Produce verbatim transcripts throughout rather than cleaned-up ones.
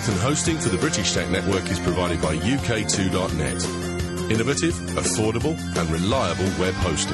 Bandwidth and hosting for the British Tech Network is provided by U K two dot net. Innovative, affordable and reliable web hosting.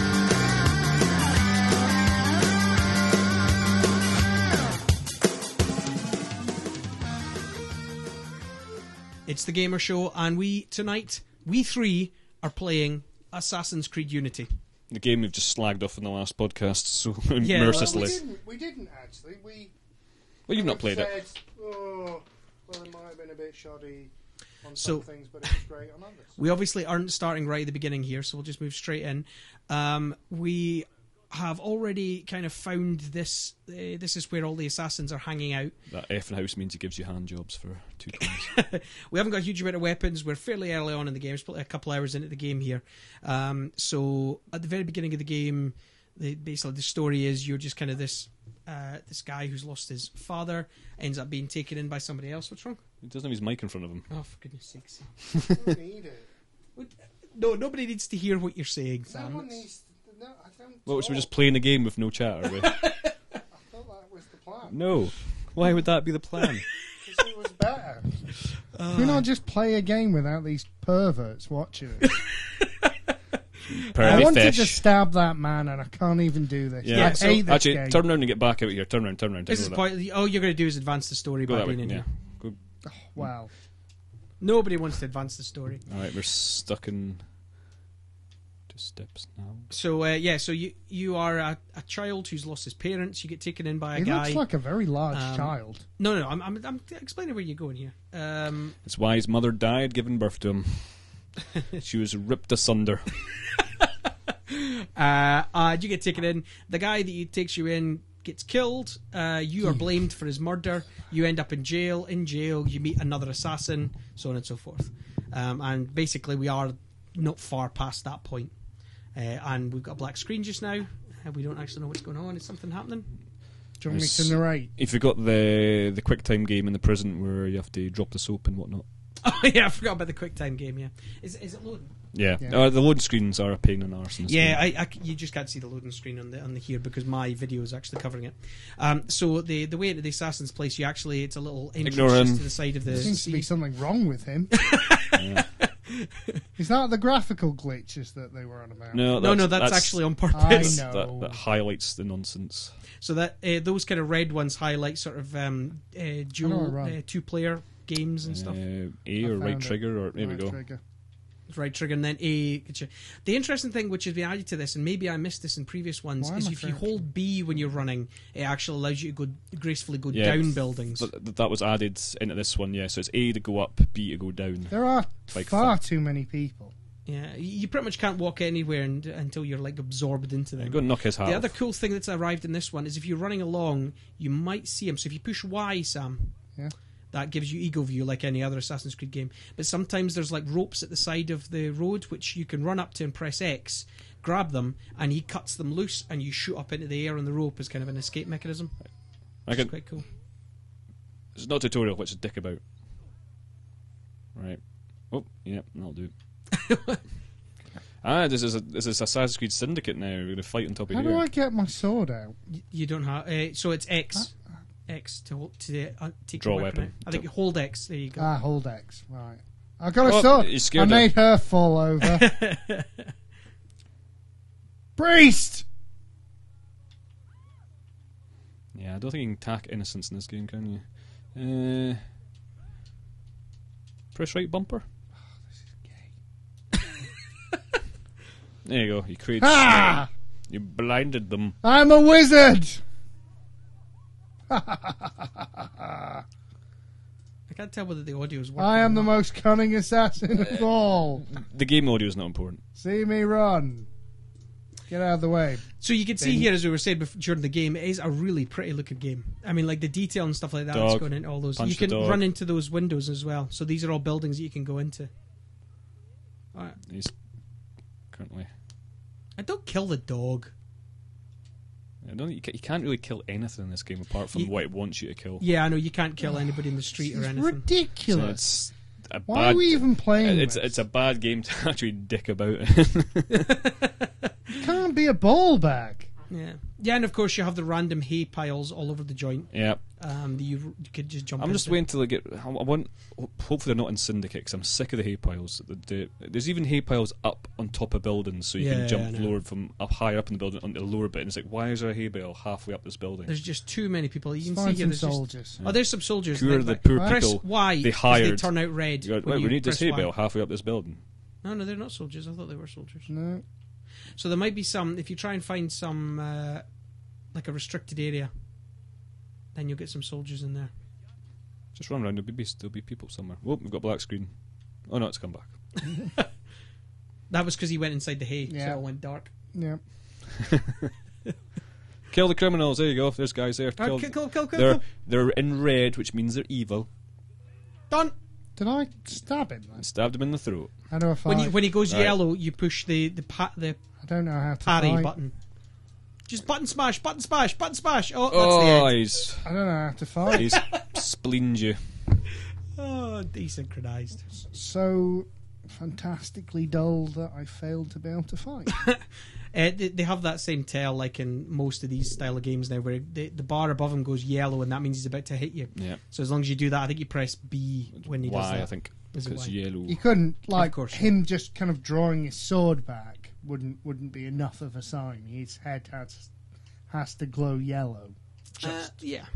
It's the Gamer Show, and we, tonight, we three are playing Assassin's Creed Unity. The game we've just slagged off in the last podcast so Yeah, mercilessly. Well, we, didn't, we didn't actually. We Well, you've not played said, it. Oh, well, it might have been a bit shoddy on So- some things, but it was great on others. We obviously aren't starting right at the beginning here, so we'll just move straight in. Um, we have already kind of found this. Uh, this is where all the assassins are hanging out. That effing house means he gives you hand jobs for two pounds. We haven't got a huge amount of weapons. We're fairly early on in the game. It's probably a couple hours into the game here. Um, so at the very beginning of the game, the, basically the story is you're just kind of this uh, this guy who's lost his father, ends up being taken in by somebody else. What's wrong? He doesn't have his mic in front of him. Oh, for goodness sakes. I don't need it. No, nobody needs to hear what you're saying, No Sam. one needs to, no, I don't What, so we're talk. just playing the game with no chat, are we? I thought that was the plan. No. Why would that be the plan? Because it was better. Uh, Why not just play a game without these perverts watching it? I Pervy wanted fish. to stab that man and I can't even do this. Yeah, I so- hate this Actually, game. turn around and get back out here. Turn around, turn around. This turn is around. point. All you're going to do is advance the story Go by that way. being in Yeah. here. Go. Wow. Nobody wants to advance the story. All right, we're stuck in two steps now. So uh, yeah, so you you are a, a child who's lost his parents. You get taken in by a He guy. looks like a very large Um, child. No, no, no. I'm, I'm I'm explaining where you're going here. Um, It's why his mother died giving birth to him. She was ripped asunder. uh, uh, you get taken in. The guy that takes you in gets killed. Uh, you are blamed for his murder. You end up in jail. In jail, you meet another assassin, so on and so forth. Um, and basically, we are not far past that point. Uh, and we've got a black screen just now. Uh, we don't actually know what's going on. Is something happening? Do you want me It's- to narrate? If you got the the quick time game in the prison where you have to drop the soap and whatnot. Oh yeah, I forgot about the quick time game. Yeah, is is it loading? Yeah, Yeah. Uh, the load screens are a pain in the arse. in this Yeah, game. I, I c- you just can't see the loading screen on the on the here because my video is actually covering it. Um, so the the way into the assassin's place, you actually it's a little entrance Ignore just him. to the side of the. There seems to be sea. something wrong with him. Yeah. Is that the graphical glitches that they were on about? No, No, that's, no, that's, actually on I purpose. know. That, that highlights the nonsense. So that uh, those kind of red ones highlight sort of um, uh, dual right. uh, two player games and stuff. Uh, A I or right found it. trigger, or there we Right go. trigger. Right trigger and then A. gets you- The interesting thing which has been added to this, and maybe I missed this in previous ones, Why is am I if you French? hold B when you're running, it actually allows you to go gracefully go Yeah, down buildings. Th- th- that was added into this one, yeah. So it's A to go up, B to go down. There are Like far fuck. too many people. Yeah, you pretty much can't walk anywhere and, until you're like absorbed into them. Go and knock his hat The off. other cool thing that's arrived in this one is if you're running along, you might see him. So if you push Y, Sam, Yeah. that gives you eagle view like any other Assassin's Creed game. But sometimes there's like ropes at the side of the road which you can run up to and press X, grab them, and he cuts them loose, and you shoot up into the air on the rope as kind of an escape mechanism. I It's can, quite cool. it's not a tutorial, what's a dick about? Right. Oh, yeah, that'll do. ah, this is a this is Assassin's Creed Syndicate now. We're going to fight on top of How here. do I get my sword out? Y- You don't have uh, so it's X, X to hold, to uh, take Draw your weapon. weapon. out. I think you hold X. There you go. Ah, hold X. Right. I got a Oh, sword. he's I scared made her fall over. Priest! Yeah, I don't think you can tack innocence in this game, can you? Uh, press right bumper. There you go. You created. Ah! You blinded them. I'm a wizard! I can't tell whether the audio is working. I am or the not. most cunning assassin of all. The game audio is not important. See me run. Get out of the way. So you can see Then- here, as we were saying before, during the game, it is a really pretty looking game. I mean, like the detail and stuff like that that's Dog. going into all those. Punch You can the dog. run into those windows as well. So these are all buildings that you can go into. All right. He's currently. I don't kill the dog. I don't. You, ca- you can't really kill anything in this game apart from You- what it wants you to kill. Yeah, I know you can't kill anybody in the street or It's anything. So ridiculous. it's a Why bad, are we even playing It's this? it's a bad game to actually dick about. It can't be a ball bag. Yeah. Yeah, and of course you have the random hay piles all over the joint. Yeah. Um, that you, you could just jump. I'm just into. waiting till I get. I want. Hopefully they're not in Syndicate because I'm sick of the hay piles. The, the, there's even hay piles up on top of buildings, so you Yeah, can jump I know. lower from up higher up in the building onto the lower bit. And it's like, why is there a hay pile halfway up this building? There's just too many people. You can Find see here. some There's just, soldiers. oh, there's some soldiers. Who are Like, the like, poor press people Y. they 'cause hired? They turn out red. You go, when right, you we need this press hay Y. bale halfway up this building. No, no, they're not soldiers. I thought they were soldiers. No. So there might be some. If you try and find some, uh, like a restricted area, then you'll get some soldiers in there. Just run around. There'll be there'll be people somewhere. Oh, we've got a black screen. Oh no, it's come back. That was because he went inside the hay, so Yeah. it went dark. Yeah. Kill the criminals. There you go. There's guys there. Oh, Kill- kill, kill, kill, kill, they're kill. they're in red, which means they're evil. Done. Did I stab him then? Stabbed him in the throat. How do I fight? When he, when he goes Right. yellow, you push the the pa- the I don't know how to parry fight. button. Just button smash, button smash, button smash. Oh, that's Oh, the end. he's I don't know how to fight. he's spleened you. Oh, desynchronized. So fantastically dull that I failed to be able to fight. Uh, they, they have that same tell like in most of these style of games now, where the, the bar above him goes yellow, and that means he's about to hit you. Yeah. So as long as you do that, I think you press B when he does Why? that. I think Is it because why? yellow. You couldn't like course, yeah. him just kind of drawing his sword back wouldn't wouldn't be enough of a sign. His head has has to glow yellow. Uh, yeah.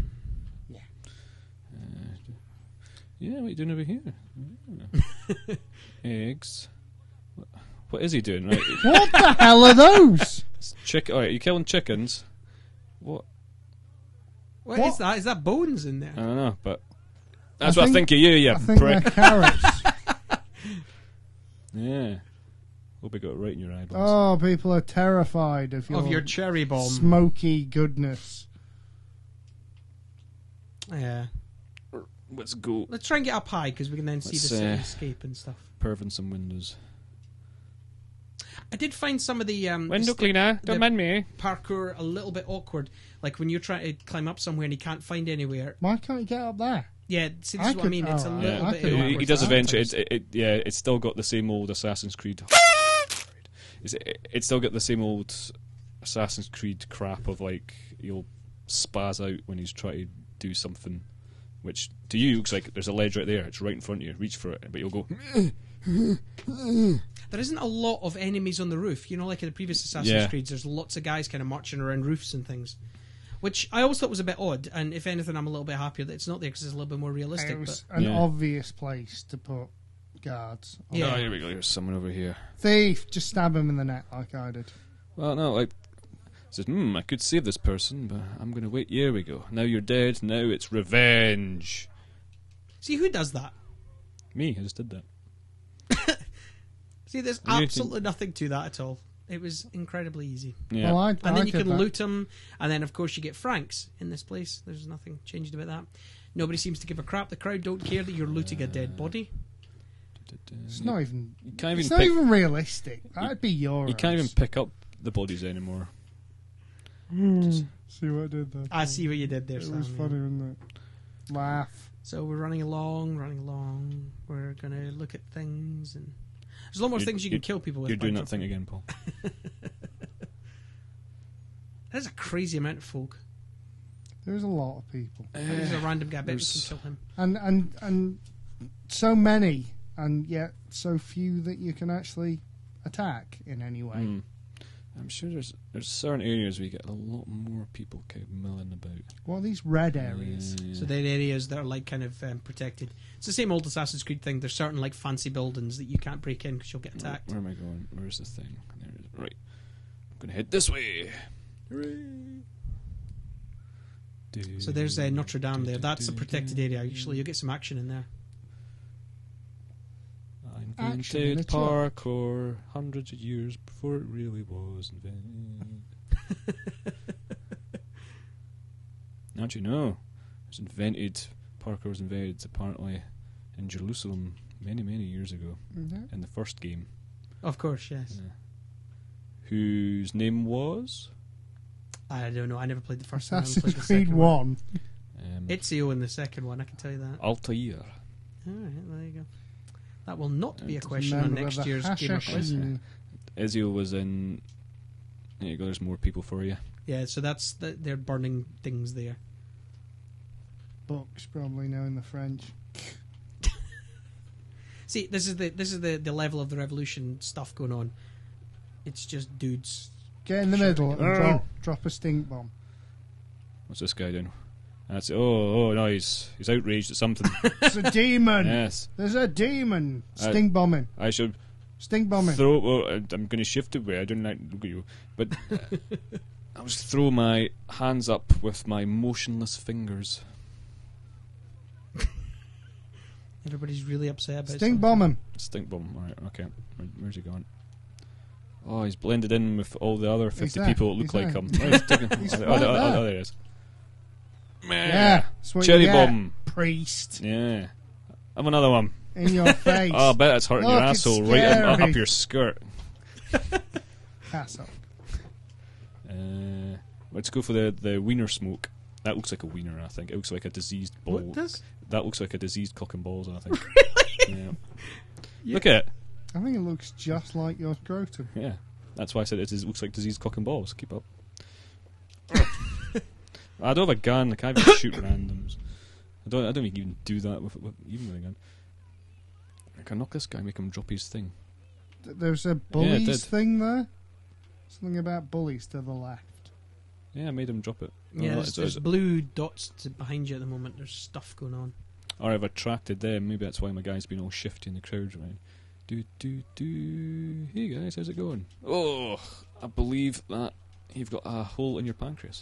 Yeah, what are you doing over here? Yeah. Eggs. What, what is he doing? Right, What the hell are those? chicken. All right, you killing chickens? What? What, What? is that? Is that bones in there? I don't know, but that's I what think- I think of you, you I think prick. they're carrots. Yeah. Hope we got it right in your eyeballs. Oh, people are terrified of your, Of your cherry bomb. smoky goodness. Yeah. Let's go. Let's try and get up high because we can then see Let's, the uh, cityscape and stuff. Perving some windows. I did find some of the um, Window the cleaner, don't the- mind me. parkour a little bit awkward. Like when you're trying to climb up somewhere and you can't find anywhere. Why can't you get up there? Yeah, see, this I is what I could- mean. It's a oh, little Yeah, I bit could- awkward. he, he does that. eventually. It, it, it, yeah, it's still got the same old Assassin's Creed. It's, it, it's still got the same old Assassin's Creed crap of like you'll spaz out when he's trying to do something, which to you looks like there's a ledge right there. It's right in front of you. Reach for it, but you'll go. There isn't a lot of enemies on the roof. You know, like in the previous Assassin's Yeah. Creed, there's lots of guys kind of marching around roofs and things. Which I always thought was a bit odd, and if anything, I'm a little bit happier that it's not there because it's a little bit more realistic. It was But an Yeah. obvious place to put guards. Yeah. Oh, here we go. There's someone over here. Thief, just stab him in the neck like I did. Well, no, like says, hmm, I could save this person, but I'm going to wait. Here we go. Now you're dead. Now it's revenge. see, who does that? Me, I just did that. See, there's You think- absolutely nothing to that at all. It was incredibly easy. Yeah. Well, I, And I then you did can that. loot them, and then of course you get francs in this place. There's nothing changed about that. Nobody seems to give a crap. The crowd don't care that you're looting a dead body. It's not even. You can't It's even not pick. even realistic. That'd be your. You can't even pick up the bodies anymore. See what I did there. I see what you did there, It Sam. was yeah. funny, wasn't it? Laugh. So we're running along, running along. We're gonna look at things, and there's a lot more You- things you you- can kill people with. You're doing by that thing jumping. again, Paul. There's a crazy amount of folk. There's a lot of people, There's a random guy. I bet we there's- can kill him. and and and so many, and yet so few that you can actually attack in any way. Hmm. I'm sure there's there's certain areas where you get a lot more people kind of milling about. What are these red areas? Yeah. So they're areas that are like kind of um, protected. It's the same old Assassin's Creed thing. There's certain like fancy buildings that you can't break in because you'll get Where, attacked. where am I going? Where's the thing? There it is. Right. I'm gonna head this way. Hooray. So there's uh, Notre Dame there. That's a protected area. Actually, you'll get some action in there. I Action in invented a truck. parkour hundreds of years before it really was invented. Don't you know? It was invented. Parkour was invented apparently in Jerusalem many, many years ago Yeah. in the first game. Of course, yes. Yeah. Whose name was? I don't know. I never played the first one. I only Assassin's played the Creed second One. Um, Ezio in the second one. I can tell you that. Altair. All right, there you go. That will not be a It's a question on Member of next the year's Gamer Quiz. Hashashin. Ezio was in. There you go. There's more people for you. Yeah, so that's the, they're burning things there. Books, probably knowing the French. See, this is the this is the, the level of the revolution stuff going on. It's just dudes. Get in the middle and drop, drop a stink bomb. What's this guy doing? That's oh oh no, he's he's outraged at something. It's a demon. Yes, There's a demon. Uh, Stink bombing. I should Stink bombing. throw. Well, I- I'm going to shift away. I don't like look at you, but uh, I was throw my hands up with my motionless fingers. Everybody's really upset about Stink something. bombing. Stink bomb. All right, okay. Where, where's he going? Oh, he's blended in with all the other fifty there. people that look He's like there. him. Oh, he's taking- He's oh, right oh, oh, there. oh, there he is. Yeah. That's what Cherry you get, bomb. priest. Yeah. Have another one. In your face. Oh, I bet it's hurting your Look, it's asshole right in, scary. up your skirt. Pass up. Uh, let's go for the, the wiener smoke. That looks like a wiener, I think. It looks like a diseased ball. What does? That looks like a diseased cock and balls, I think. Really? Yeah. Yeah. Look at it. I think it looks just like your scrotum. Yeah. That's why I said it is, looks like diseased cock and balls. Keep up. I don't have a gun. I can't even shoot randoms. I don't. I don't even do that with, with even with a gun. I can knock this guy, make him drop his thing. Th- There's a it bullies did. thing there. Something about bullies to the left. Yeah, I made him drop it. Yeah, Oh, there's, it's- there's it's- blue dots to behind you at the moment. There's stuff going on. Or I've attracted them. Maybe that's why my guy's been all shifty in the crowd right. Do do do. Hey guys, how's it going? Oh, I believe that you've got a hole in your pancreas.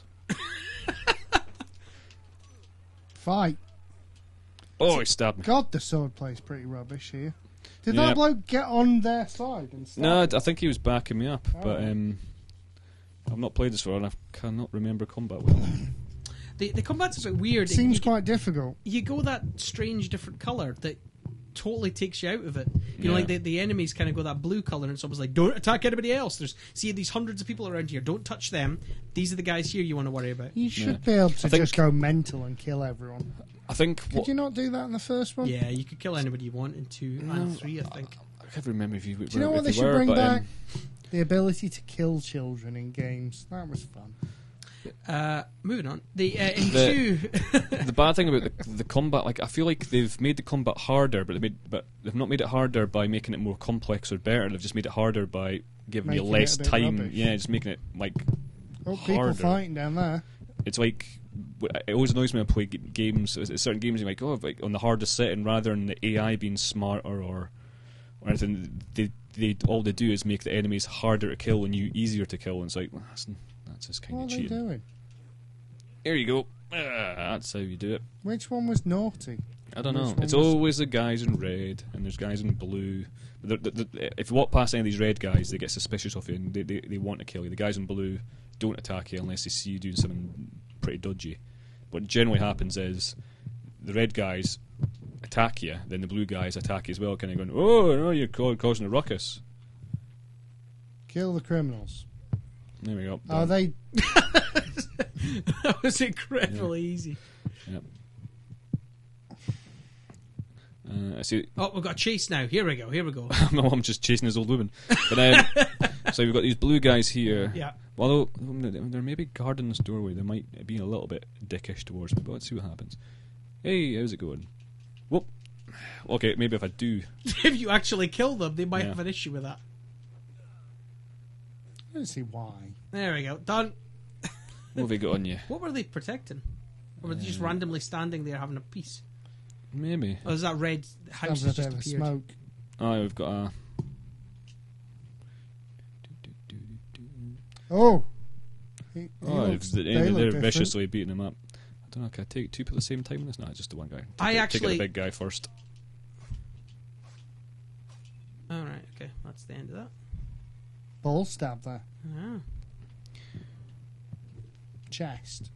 Fight. Oh, he stabbed me. God, the sword play's pretty rubbish here. Did Yeah. that bloke get on their side and stab No, I him? I think he was backing me up, but Oh. um, I've not played this before and I cannot remember combat well. The the combat's a bit weird. Seems you, quite difficult. you go that strange different colour that totally takes you out of it. You know, Yeah. like the, the enemies kind of go that blue colour, and it's almost like, don't attack anybody else. There's see these hundreds of people around here. Don't touch them. These are the guys here you want to worry about. You should Yeah. be able to I think- just go mental and kill everyone. I think Could what, you not do that in the first one? Yeah, you could kill anybody you want in two No, and three, I think. I can't remember if you. Do you know what they should bring back? The ability to kill children in games. That was fun. Uh, moving on. The uh, in The- two, The bad thing about the, the combat, like I feel like they've made the combat harder, but they made, but they've not made it harder by making it more complex or better. They've just made it harder by giving Making me it less a bit time. rubbish. Yeah, just making it like Oh, people harder. fighting down there. It's like it always annoys me when I play g- games. uh, Certain games, you're like, oh, like on the hardest setting, rather than the A I being smarter or or anything. They they all they do is make the enemies harder to kill and you easier to kill. And it's like well, that's that's just kind What of are they cheating. doing? Here you go. Ah, that's how you do it. Which one was naughty? I don't Which know. one It's was- always the guys in red, and there's guys in blue. But they're- they're- they're- if you walk past any of these red guys, they get suspicious of you, and they, they, they want to kill you. The guys in blue don't attack you unless they see you doing something pretty dodgy. What generally happens is the red guys attack you, then the blue guys attack you as well, kind of going, "Oh no, you're ca- causing a ruckus." Kill the criminals. There we go. Are Done. they? that was incredibly easy. Yep. Uh, I see. Oh, we've got a chase now. Here we go. Here we go. My mum just chasing his old woman. But um, so we've got these blue guys here. Yeah. Although um, they're maybe guarding this doorway, they might be a little bit dickish towards me. But let's see what happens. Hey, how's it going? Whoop. Okay, maybe if I do. If you actually kill them, they might Yeah. have an issue with that. I don't see why. There we go. Done. What have we got on you? What were they protecting? Or were they just randomly standing there having a piece? Maybe. Or is that red house Sounds has a just bit of appeared? smoke. Oh, we've got a. Oh. He, he Oh, looks- they, they they're look different. viciously beating him up. I don't know. Can I take two people at the same time in this? No, just the one guy. Take I it, take it actually- the big guy first. Alright, okay. That's the end of that. Ball stab there. Ah. Chest.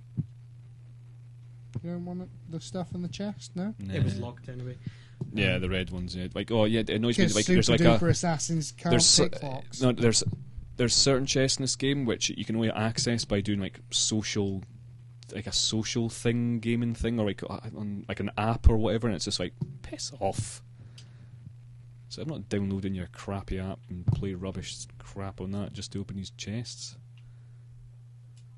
You don't want it- the stuff in the chest, no? It was Nah. locked anyway. Yeah, the red ones. Yeah. Like, oh yeah, it annoys me. Because Like, super there's like duper a assassins can't there's pick uh, locks. no there's there's certain chests in this game which you can only access by doing like social, like a social thing, gaming thing, or like uh, on like an app or whatever, and it's just like piss off. So I'm not downloading your crappy app and play rubbish crap on that just to open these chests.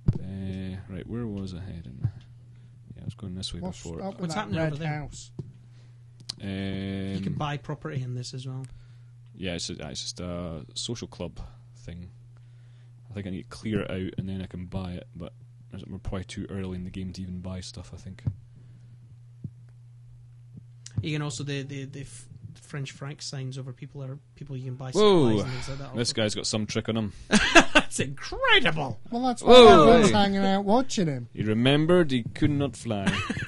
Right, where was I heading? Yeah, I was going this way What's before. up with What's that happening red over there? house? Um, You can buy property in this as well. Yeah, it's, a, it's just a social club thing. I think I need to clear it out and then I can buy it, but we're probably too early in the game to even buy stuff, I think. You can also the the, the f- French franc signs over people are people you can buy Whoa! supplies and things like that. This guy's got some trick on him. That's incredible. Well, that's why Whoa, everyone's hey. hanging out watching him. He remembered he could not fly.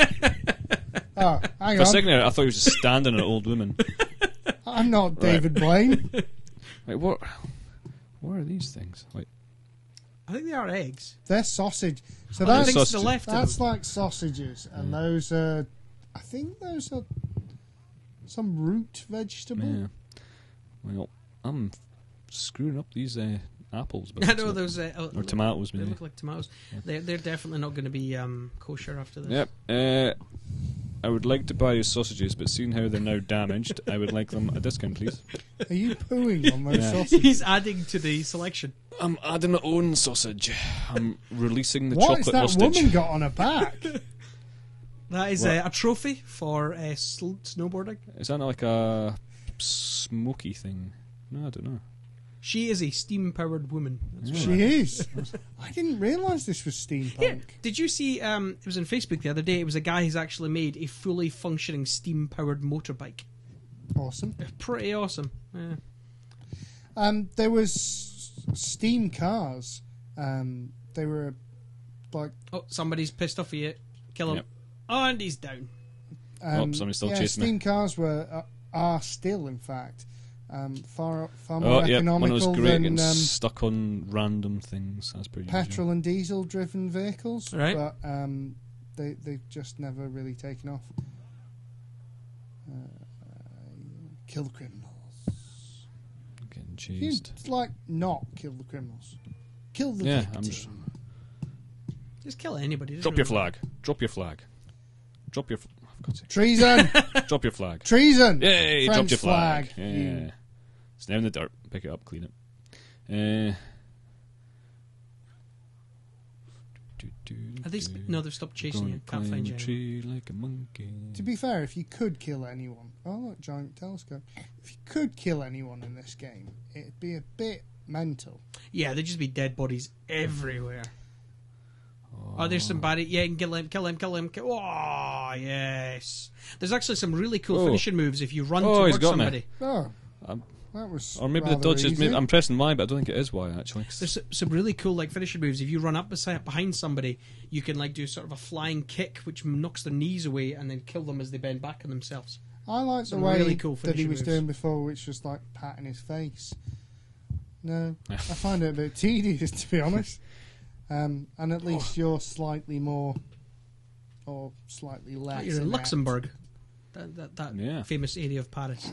Oh, hang For a on. second there, I thought he was just standing at an old woman. I'm not David Blaine. Wait, what? What are these things? Wait, I think they are eggs. They're sausage. So Oh, I that's think it's the sausage. left of that's them. like sausages, and those are. I think those are some root vegetable. yeah. Well, I'm screwing up these uh, apples. But I know those uh, oh, or tomatoes, They maybe. look like tomatoes. They're they're definitely not going to be um, kosher after this. Yep. Uh, I would like to buy these sausages, but seeing how they're now damaged, I would like them at a discount, please. Are you pooing on those Yeah. sausages? He's adding to the selection. I'm adding my own sausage. I'm releasing the What has chocolate that hostage. woman got on her back? That is What? uh, a trophy for uh, sl- snowboarding. Is that not like a smoky thing? No, I don't know. She is a steam-powered woman. That's what She is. I didn't realise this was steampunk. Yeah. Did you see? Um, it was on Facebook the other day. It was a guy who's actually made a fully functioning steam-powered motorbike. Awesome. Pretty awesome. Yeah. Um, there was steam cars. Um, they were like Oh, somebody's pissed off at you. Kill him. Yep. Oh, and he's down. um, Oh, somebody's still yeah, chasing me. steam cars were uh, are still, in fact, um, far far Oh, more yeah, one of economical those great than getting um, stuck on random things. That's pretty petrol and diesel driven vehicles. Right. But um, they they've just never really taken off. Uh, kill the criminals. Getting You chased. like not kill the criminals. Kill the Yeah, victim. I'm just- Just kill anybody. Drop your flag. Drop your flag. Drop your. F- oh, for God's sake. Treason! Drop your flag. Treason! Yay! French Drop your flag. flag, Yeah. you- It's down in the dirt. Pick it up. Clean it. Uh, Are they sp- no, they've stopped chasing you. Can't find you. Tree like a monkey. To be fair, if you could kill anyone, oh look, giant telescope. If you could kill anyone in this game, it'd be a bit mental. Yeah, there'd just be dead bodies everywhere. Oh, there's somebody. Yeah, you can kill him, kill him, kill him. Kill- oh, yes. There's actually some really cool Oh. finishing moves if you run Oh, he's towards got me. somebody. Oh, Um, that was Or maybe the rather dodge is. easy. Maybe, I'm pressing Y, but I don't think it is Y actually. 'cause- There's some really cool like finishing moves. If you run up beside, behind somebody, you can like do sort of a flying kick, which knocks their knees away, and then kill them as they bend back on themselves. I like the some way really cool that he finishing was moves. doing before, which was like patting his face. No, I find it a bit tedious, to be honest. Um, and at least you're slightly more, or slightly less. You're in inept. Luxembourg, that that, that Yeah. famous area of Paris.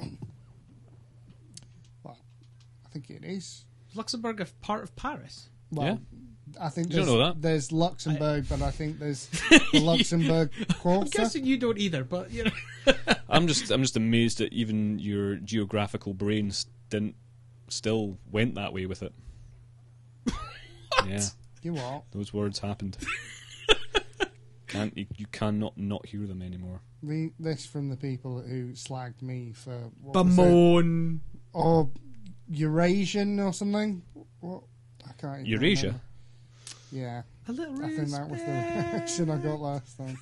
I think it is. Is Luxembourg a part of Paris? Well, I think You don't there's, know that. there's Luxembourg, but I think there's the Luxembourg I'm Quarter. guessing you don't either, but you know. I'm just. I'm just amazed that even your geographical brains didn't still went that way with it. Yeah, You what? those words happened. Can't you, you cannot not hear them anymore. Read this from the people who slagged me for what was it? Bamon. Or Eurasian or something. What? I can't. even Eurasia? remember. Yeah, A little I think that was the reaction I got last time.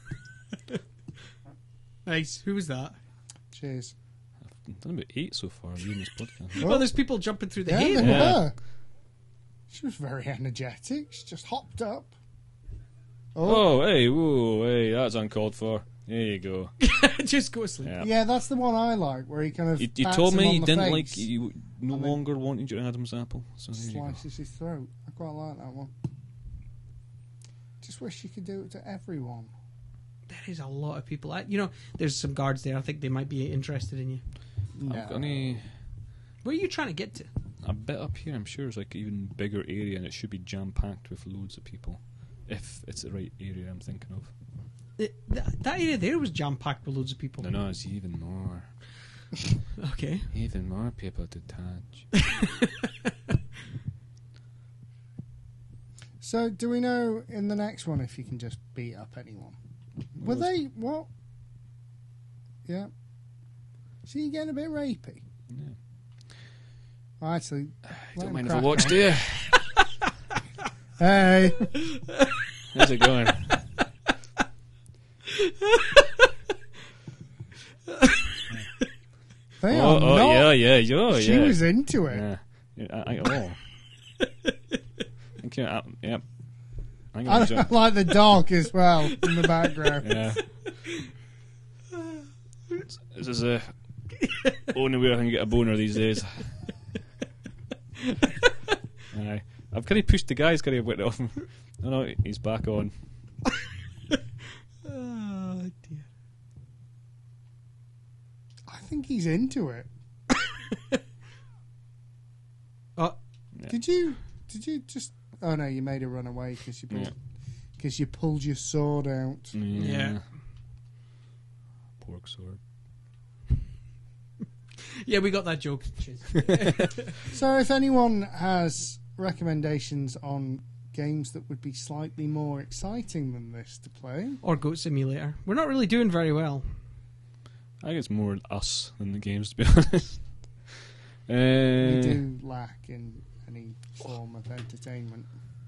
Nice. Who was that? Cheers. I've done about eight so far reading this podcast. Well, there's people jumping through the Yeah, hay. they Yeah. were. She was very energetic. She just hopped up. Oh, hey, whoa, hey, that's uncalled for. There you go. Just go to sleep. Yeah. Yeah, that's the one I like, where he kind of You, you pats told him me on you the didn't face, like, you no and then longer wanted your Adam's apple. So there you go. slices his throat. I quite like that one. Just wish you could do it to everyone. There is a lot of people. I, you know, there's some guards there. I think they might be interested in you. I've got any, Where are you trying to get to? a bit up here, I'm sure, is like an even bigger area and it should be jam packed with loads of people. If it's the right area I'm thinking of. Th- that, that area there was jam packed with loads of people. No, no, it's even more. Okay. Even more people to touch. So, do we know in the next one if you can just beat up anyone? Were Well, they what? Yeah. So you getting a bit rapey? Yeah. Well, actually, I let don't him mind if I crack watch, on. do you? Hey, How's it going? they oh, are oh not. yeah, yeah, yeah, She yeah. was into it. Yeah. Yeah, I, I, oh. Okay, uh, yep. I think I, I'm I jump- like the dog as well in the background. Yeah. This is the only way I can get a boner these days. Aye. I've kind of pushed the guy's kind of went off. No, no, he's back on. Oh dear. I think he's into it. Oh, Did you? Did you just? Oh no, you made her run away because you Yeah. because you pulled your sword out. Yeah. Pork sword. yeah, we got that joke. Cheers. So, if anyone has recommendations on games that would be slightly more exciting than this to play, Or Goat Simulator. We're not really doing very well. I think it's more us than the games, to be honest. we Uh, do lack in any form of entertainment.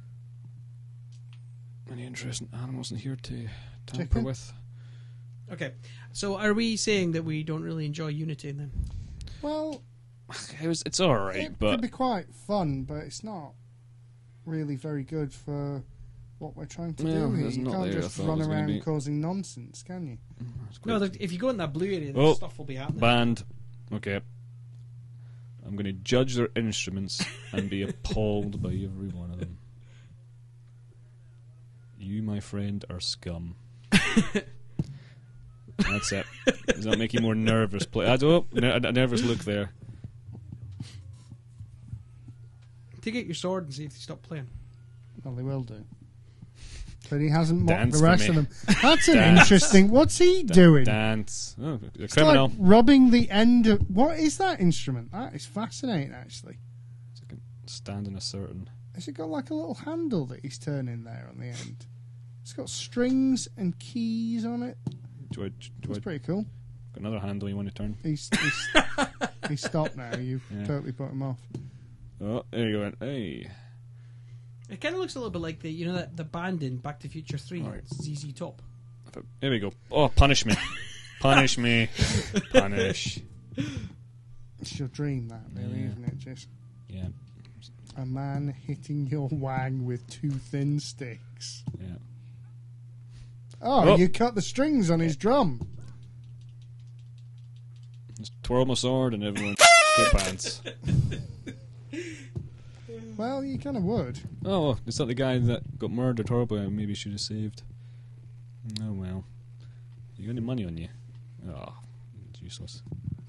any interesting animals in here to tamper Chicken? with? Okay, so are we saying that we don't really enjoy Unity then? Well, It was, it's alright, it but could be quite fun, but it's not really very good for what we're trying to Yeah, do here. it's You not can't there I just thought it run was gonna around be. causing nonsense, can you? it's No, quite- the- if you go in that blue area, then Oh. stuff will be happening. band. Okay. I'm going to judge their instruments and be appalled by every one of them. You, my friend, are scum. That's it. Does that make you more nervous? Play. I don't. A a nervous look there. Take out your sword and see if they stop playing. Well, they will do. But he hasn't mocked Dance the for rest me. of them. That's an Dance. interesting. What's he doing? Dance. Oh, a It's criminal. like rubbing the end of. What is that instrument? That is fascinating, actually. So I can stand in a certain. Has it got like a little handle that he's turning there on the end? It's got strings and keys on it. Do I, do I, That's pretty cool. got another handle you want to turn? He's he's, he's stopped now. You've Yeah. totally put him off. Oh, there you go. Hey. It kind of looks a little bit like the you know that the band in Back to the Future Three, Alright. Z Z Top. There we go. Oh, punish me. Punish me. Punish. It's your dream, that really, Yeah. isn't it? Just Yeah. a man hitting your wang with two thin sticks. Yeah. Oh, Oh. you cut the strings on his drum. Just twirl my sword and everyone get pants. Well, you kind of would. Oh, well, is that the guy that got murdered horribly? I maybe should have saved. Oh well. You got any money on you? Oh, it's useless.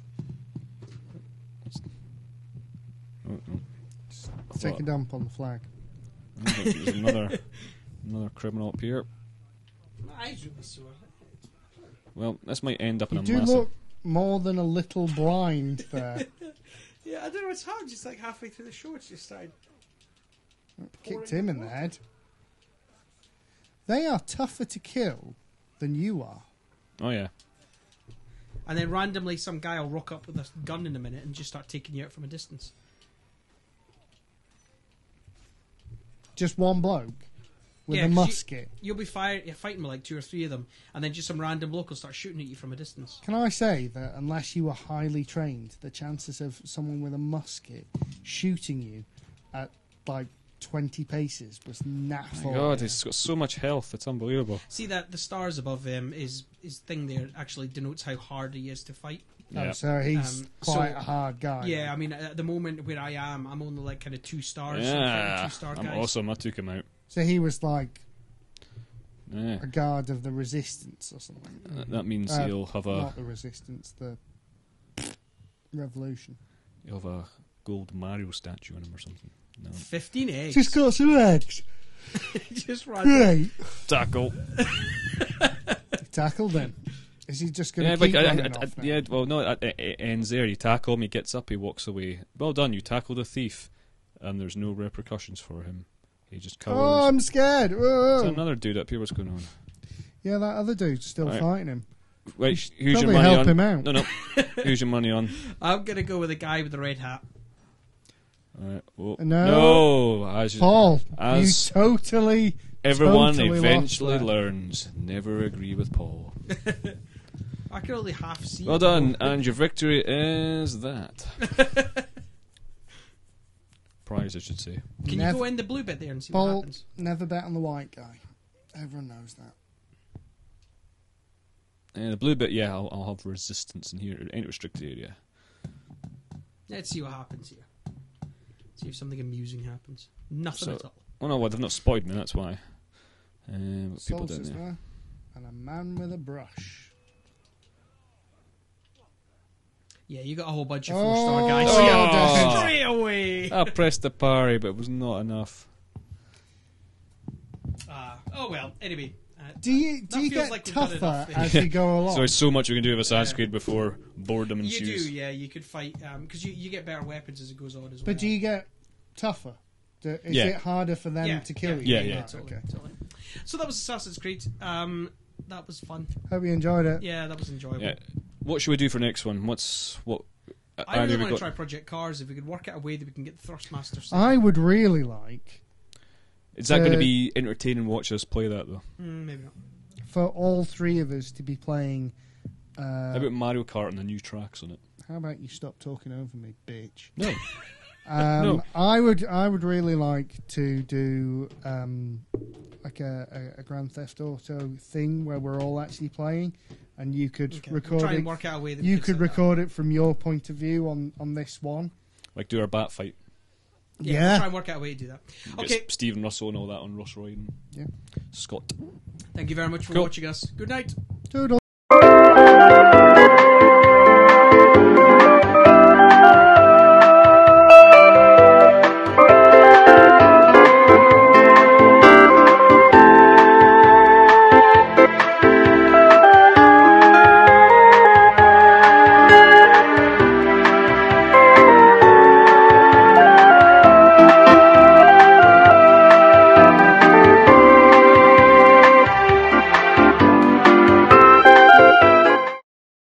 Oh, oh. Take a dump on the flag. There's another another criminal up here. My eyes really sore. Well, this might end up in You a do massive. look more than a little blind there. Yeah, I don't know. It's hard. Just like halfway through the show, it's just started. Kicked him in the head. They are tougher to kill than you are. Oh yeah. And then randomly, some guy will rock up with a gun in a minute and just start taking you out from a distance. Just one bloke with Yeah, a 'cause you- musket. You'll be fire, you're fighting with like two or three of them, and then just some random local start shooting at you from a distance. Can I say that unless you were highly trained, the chances of someone with a musket shooting you at like twenty paces was naff. Oh my God, he's got so much health. It's unbelievable. See that the stars above him is his thing there actually denotes how hard he is to fight. Oh, Yeah. so he's Um, quite so- a hard guy. Yeah, I mean at the moment where I am, I'm only like kind of two stars. so I'm Yeah, fighting two star I'm guys. awesome. I took him out. So he was like Yeah. a guard of the resistance or something. That- That means Uh, he'll have a Not the resistance, the revolution. he'll have a gold Mario statue on him or something. No. Fifteen eggs. Just got some eggs. just random. Great. Tackle. Tackled him. Is he just going Yeah, to but keep I, I, running I, off now? yeah. Well, no, it, it ends there. You tackle him, he gets up, he walks away. Well done. You tackled a thief, and there's no repercussions for him. He just covers. Oh, I'm scared. Whoa. There's another dude up here. What's going on? Yeah, that other dude's still Right. fighting him. Wait, who's your probably money help on? him out. No, no. Who's your money on? I'm gonna go with the guy with the red hat. Alright, oh, No. no. As, Paul, as you totally. everyone totally eventually lost that. learns, never agree with Paul. I can only half see. Well it. done, and your victory is that. Prize, I should say. Can Never- you go in the blue bit there and see what Paul, happens? never bet on the white guy. Everyone knows that. And the blue bit, yeah, I'll, I'll have resistance in here. It ain't a restricted area. Let's see what happens here. See if something amusing happens. Nothing So- at all. Oh no, well, they've not spotted me, that's why. Um, what people down Solstice there. there. And a man with a brush. Yeah, you got a whole bunch of Oh, four star guys. oh, Yeah, damn. straight away. I pressed the parry, but it was not enough. Ah, oh well. Anyway, uh, Do you that do you feels get like we've done tougher enough there. as you go along? So there's so much we can do with Assassin's Yeah. Creed before boredom you ensues. do, yeah. You could fight because you, you get better weapons as it goes on as well. But do you get tougher? Do, is Yeah. it harder for them yeah, to kill yeah, you? Yeah, yeah. Right, Totally, okay. totally. So that was Assassin's Creed. Um, that was fun. Hope you enjoyed it. Yeah, that was enjoyable. Yeah. What should we do for next one? What's what? uh, I really Andy, we want to got- try Project Cars if we could work out a way that we can get the Thrustmaster. set. I would really like Is that going uh, to be entertaining? Watch us play that though. Mm, maybe not. for all three of us to be playing. Uh, How about Mario Kart and the new tracks on it? how about you stop talking over me, bitch? No. Um, No. I would. I would really like to do um, like a, a, a Grand Theft Auto thing where we're all actually playing, and you could Okay, we'll record try it. and work out a way that we You can could set that up. record it from your point of view on on this one. Like do our bat fight. Yeah, Yeah. We'll try and work out a way to do that. Get Okay, Stephen Russell and all that on Rush Roy and Yeah. Scott. thank you very much for Cool. watching us. Good night. Toodle.